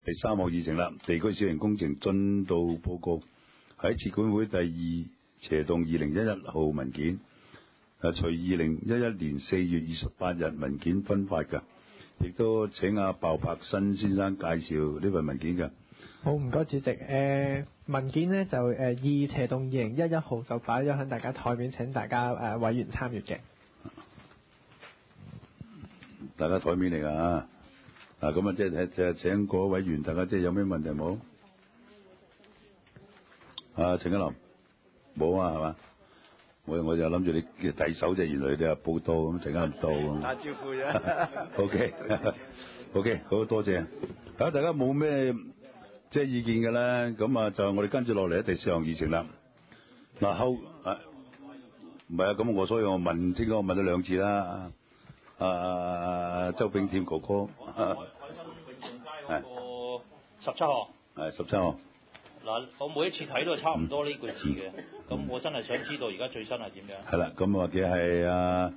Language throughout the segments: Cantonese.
第3項議程啦，地區小型工程進度報告喺設管會第2/2011號文件，隨2011年4月28日文件分發嘅，亦都請阿鮑柏新先生介紹呢份文件嘅。 好，唔該主席。文件呢就2/2011號就擺咗喺大家台面，請大家委員參閱嘅。 大家台面嚟㗎嚇。嗱咁啊，即係請各位委員，大家即係有咩問題冇？陳家林冇啊，係嘛？我就諗住你第手啫，原來你係報到咁，陳家林到咁。 打招呼啫。 OK， 好多謝。大家冇咩即係意見嘅咧，咁啊就我哋跟住落嚟第4項議程啦。嗱唔係啊，咁所以我問清楚，我問咗2次啦。周炳添哥哥， 係17項， 係17項。 嗱，我每一次睇都係差唔多呢句字嘅，咁我真係想知道而家最新係點樣。 係啦，咁或者係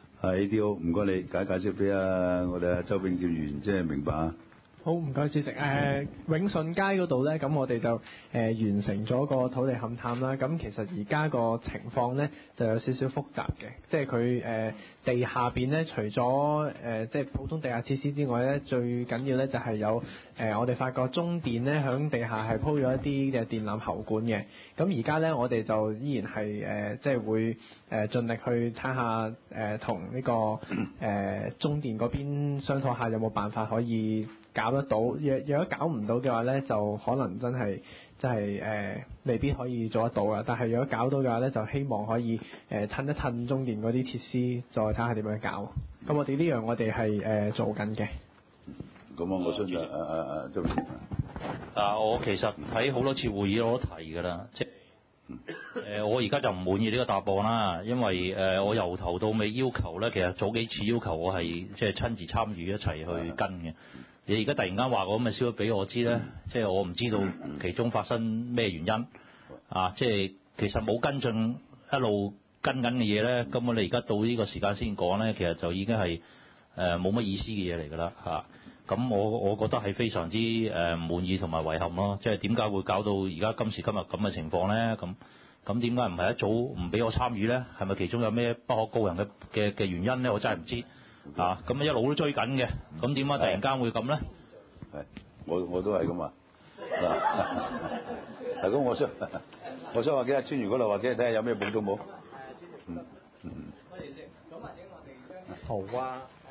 ADO，唔該你解釋俾我哋周炳添議員即係明白啊。 好，唔該主席。永順街嗰度呢，咁我哋就完成咗個土地勘探啦。咁其實而家個情況呢，就有少少複雜嘅，即係佢地下邊呢，除咗即係普通地下設施之外呢，最緊要呢就係有我哋發覺中電呢響地下係鋪咗一啲嘅電纜喉管嘅。咁而家呢，我哋就依然係即係會盡力去睇下同呢個中電嗰邊商討下有冇辦法可以搞得到，若果搞唔到嘅話呢，就可能真係未必可以做得到啦。但係如果搞到嘅話呢，就希望可以褪一褪中電嗰啲設施，再睇下點樣搞。咁我哋呢樣我哋係做緊嘅。 咁我相信周先生。 我其實喺好多次會議我都提㗎啦，即係我而家就唔滿意呢個答案啦，因為我由頭到尾要求呢，其實早幾次要求我係即係親自參與一齊去跟嘅。你而家突然間話個咁嘅消息俾我知呢，即係我唔知道其中發生咩原因即係其實冇跟進一路跟緊嘅嘢呢，根本你而家到呢個時間先講呢，其實就已經係冇乜意思嘅嘢嚟㗎啦咁我覺得係非常之唔滿意同埋遺憾咯，即係點解會搞到而家今時今日咁嘅情況呢？咁點解唔係一早唔俾我參與呢？係咪其中有咩不可告人嘅原因呢？我真係唔知。咁一路都追緊嘅，咁點解突然間會咁咧？ 係，我都係咁話。咁我想話幾阿川如嗰度話幾睇下有咩補充冇？ 多謝先。咁或者我哋將圖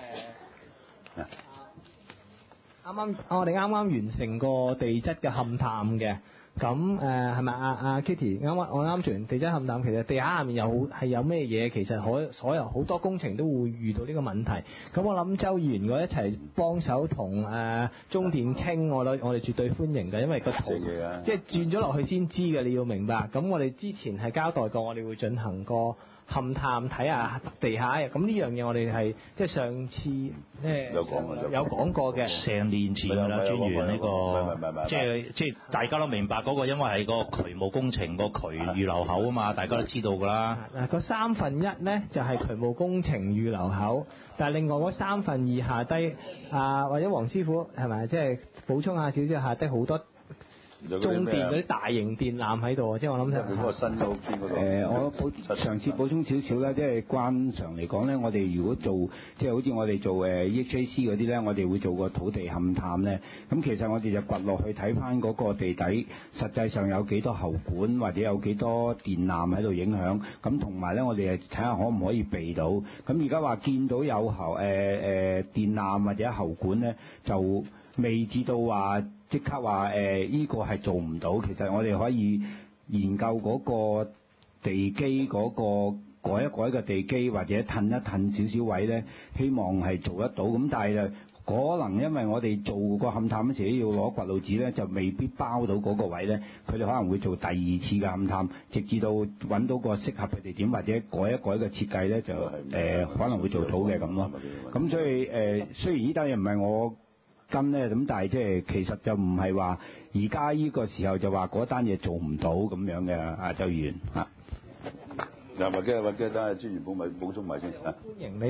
我哋啱啱完成個地質嘅勘探嘅。咁係咪阿 Kitty 我啱做完地質勘探，其實地下面有咩嘢？其實所有好多工程都會遇到呢個問題。咁我諗周議員如果一齊幫手同中電傾，我哋絕對歡迎嘅，因為個圖即係轉咗落去先知嘅，你要明白。咁我哋之前係交代過，我哋會進行個勘探睇下地下嘅。咁呢樣嘢我哋係即係上次有講過嘅， 成年前㗎啦，專員呢個即係大家都明白嗰個，因為係個渠務工程個渠預留口啊嘛，大家都知道㗎啦。 個1/3呢就係渠務工程預留口，但係另外嗰2/3下低或者黃師傅係咪即係補充下少少下低好多中電嗰啲大型電纜喺度，即係我諗嗰個新嘅屋邊嗰度。 我上次補充少少啦，即係慣常嚟講咧，我哋如果做即係好似我哋做EHAC 嗰啲咧，我哋會做個土地勘探咧。咁其實我哋就掘落去睇翻嗰個地底，實際上有幾多喉管或者有幾多電纜喺度影響。咁同埋咧，我哋睇下可唔可以避到。咁而家話見到有電纜或者喉管咧，就未至到話即刻話呢個係做唔到。其實我哋可以研究嗰個地基嗰個改一改個地基，或者褪一褪少少位咧，希望係做得到。咁但係就可能因為我哋做個勘探嗰時要攞掘路紙咧，就未必包到嗰個位咧。佢哋可能會做第2次嘅勘探，直至到揾到個適合嘅地點，或者改一改個設計咧，就可能會做到嘅咁咯。咁所以雖然呢單嘢唔係我跟咧，咁但係即係其實就唔係話而家呢個時候就話嗰單嘢做唔到咁樣嘅。周議員或者等下專員補充埋先。 歡迎你哋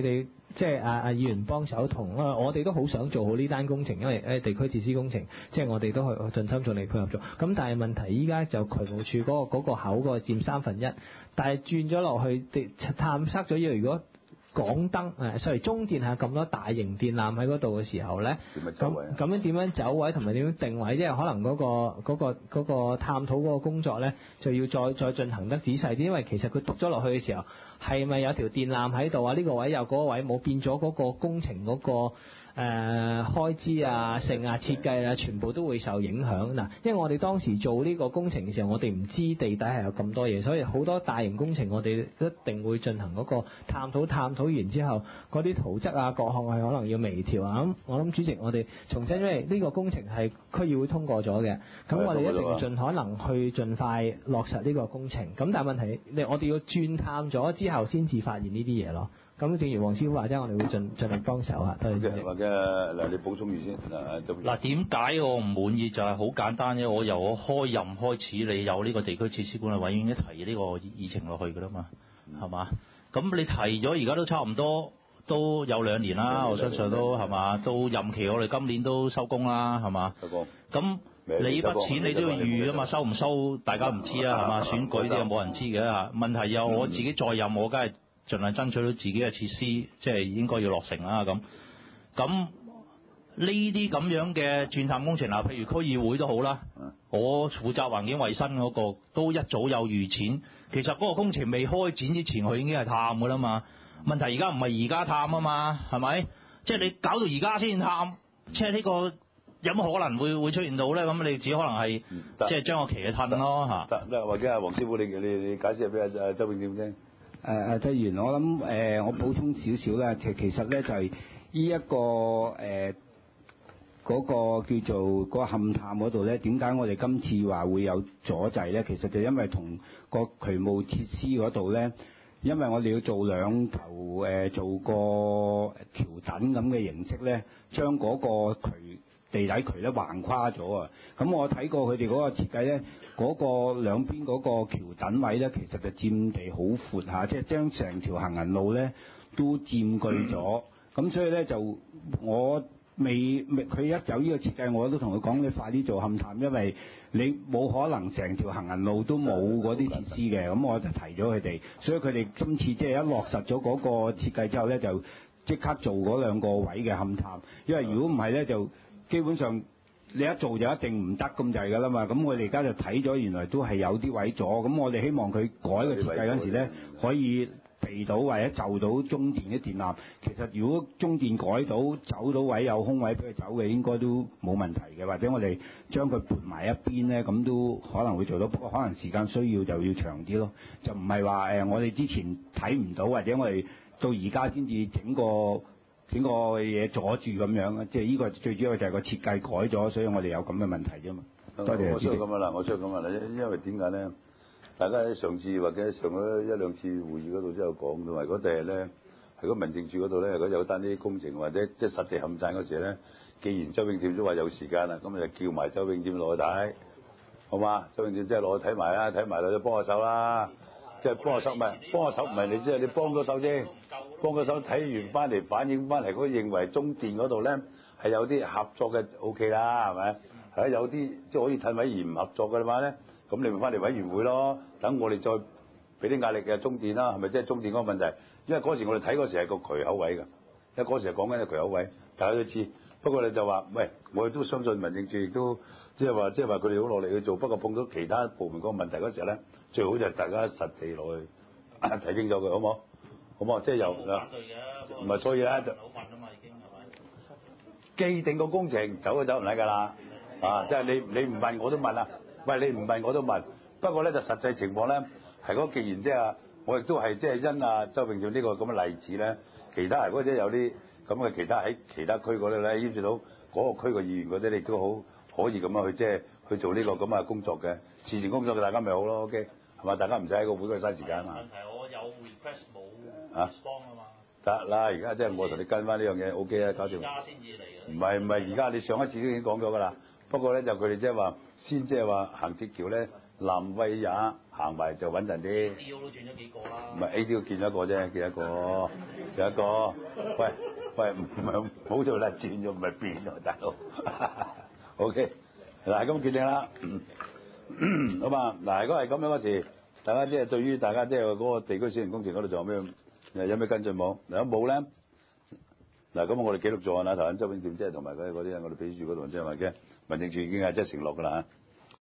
即係阿議員幫手同我哋都好想做好呢單工程，因為地區設施工程，即係我哋都去盡心盡力配合做。咁但係問題依家就渠務署嗰個口嗰個佔1/3，但係轉咗落去探測咗要如果港燈中電係咁多大型電纜喺嗰度嘅時候咧，咁樣點樣走位同埋點樣定位，即係可能嗰個探討嗰個工作咧，就要再進行得仔細啲，因為其實佢篤咗落去嘅時候，係咪有條電纜喺度啊？呢個位有嗰個位冇，變咗嗰個工程嗰個開支啊、成啊、設計啊，全部都會受影響嗱。因為我哋當時做呢個工程嘅時候，我哋唔知地底係有咁多嘢，所以好多大型工程我哋一定會進行嗰個探討完之後，嗰啲圖則啊各項係可能要微調啊。咁我諗主席，我哋重申，因為呢個工程係區議會通過咗嘅，咁我哋一定盡可能去盡快落實呢個工程。咁但係問題，我哋要轉探咗之後先至發現呢啲嘢咯。咁正如黃師傅話齋，我哋會盡力幫手啊。多謝。 或者嗱，你補充住先嗱，點解我唔滿意就係好簡單啫。我由我開任開始，你有呢個地區設施管理委員會提呢個議程落去㗎啦嘛，係嘛？咁你提咗而家都差唔多都有2年啦，我相信都係嘛？到任期我哋今年都收工啦，係嘛？收工。咁你筆錢你都要預啊嘛，收唔收大家唔知啊，係嘛？選舉啲又冇人知嘅嚇。問題又我自己在任，我梗係盡量爭取到自己嘅設施，即係應該要落成啦咁。咁呢啲咁樣嘅鑽探工程啊，譬如區議會都好啦，我負責環境衛生嗰個都一早有預錢。其實嗰個工程未開展之前，佢已經係探㗎啦嘛。問題而家唔係而家探啊嘛，係咪？即係你搞到而家先探，即係呢個有乜可能會出現到咧？咁你只可能係即係將個期去褪咯嚇。 得或者阿黃師傅你解釋下俾阿周永點聽。 周議員，我諗我補充少少啦。其實咧就係呢一個嗰個叫做嗰個勘探嗰度咧，點解我哋今次話會有阻滯咧？其實就因為同個渠務設施嗰度咧，因為我哋要做2頭做個橋躉咁嘅形式咧，將嗰個地底渠咧橫跨咗啊！咁我睇過佢哋嗰個設計咧，嗰個兩邊嗰個橋躉位咧，其實就佔地好闊下，即係將成條行人路咧都佔據咗。咁所以咧就我佢一有呢個設計，我都同佢講你快啲做勘探，因為你冇可能成條行人路都冇嗰啲設施嘅。咁我就提咗佢哋，所以佢哋今次即係一落實咗嗰個設計之後咧，就即刻做嗰2個位嘅勘探。因為如果唔係咧，就基本上你一做就一定唔得咁滯㗎啦嘛。咁我哋而家就睇咗，原來都係有啲位阻。咁我哋希望佢改個設計嗰陣時咧，可以避到或者就到中電嘅電纜。其實如果中電改到走到位有空位俾佢走嘅，應該都冇問題嘅。或者我哋將佢撥埋一邊咧，咁都可能會做到。不過可能時間需要就要長啲咯。就唔係話我哋之前睇唔到，或者我哋到而家先至整個嘢阻住咁樣。即係呢個最主要就係個設計改咗，所以我哋有咁嘅問題啫嘛。多謝。 我需要咁啊嗱，我需要咁啊嗱，因為點解咧？大家喺上次或者上咗1-2次會議嗰度都有講到，話嗰第日咧係嗰民政處嗰度咧，如果有單啲工程或者即係實地勘察嗰時咧，既然周永店都話有時間啦，咁就叫埋周永店落去睇，好嘛？周永店即係落去睇埋啦，睇埋落去幫下手啦，即係幫下手，唔係你即係你幫咗手啫，幫咗手睇完翻嚟反映翻嚟，如果認為中電嗰度咧係有啲合作嘅 OK 啦，係咪？係有啲即係可以褪位而唔合作嘅話咧。咁你咪翻嚟委員會咯，等我哋再俾啲壓力嘅中電啦，係咪即係中電嗰個問題？因為嗰時我哋睇嗰時係個渠口位㗎，因為嗰時係講緊個渠口位，大家都知。不過你就話，喂，我哋都相信民政處亦都即係話佢哋好落力去做。不過碰到其他部門嗰個問題嗰時候咧，最好就係大家實地落去睇清楚佢，好唔好？好唔好？即係由唔係所以咧就既定個工程走都走唔甩㗎啦，即係你唔問我都問啦。喂，你唔問我都問，不過咧就實際情況咧係嗰，既然即係我亦都係即係因周永照呢個咁嘅例子咧，其他如果即係有啲咁嘅其他喺其他區嗰度咧，牽涉到嗰個區嘅議員嗰啲，你都好可以咁樣去即係去做呢個咁嘅工作嘅慈善工作嘅，大家咪好咯 ，OK 係嘛？大家唔使喺個會度嘥時間啊。問題我有 request 冇 response 啊嘛。得啦，而家即係我同你跟翻呢樣嘢 OK 啊，搞掂。而家先至嚟嘅。唔係，而家你上一次都已經講咗㗎啦。不過咧就佢哋即係話先即係話行鐵橋咧，南威也行埋就穩陣啲。 D.O. 都轉咗幾個啦。 唔係 A.D. 見咗一個啫，見一個，就一個。喂，唔係冇做啦，轉咗唔係變喎，大佬。O.K. 嗱，咁決定啦。好嘛，嗱，如果係咁樣嗰時，大家即係對於大家即係嗰個地區小型工程嗰度仲有咩有咩跟進冇？如果冇咧，嗱咁我哋記錄咗啦，頭先周永店即係同埋嗰啲我哋秘書處嗰度即係話嘅民政處已經係即係承諾㗎啦嚇。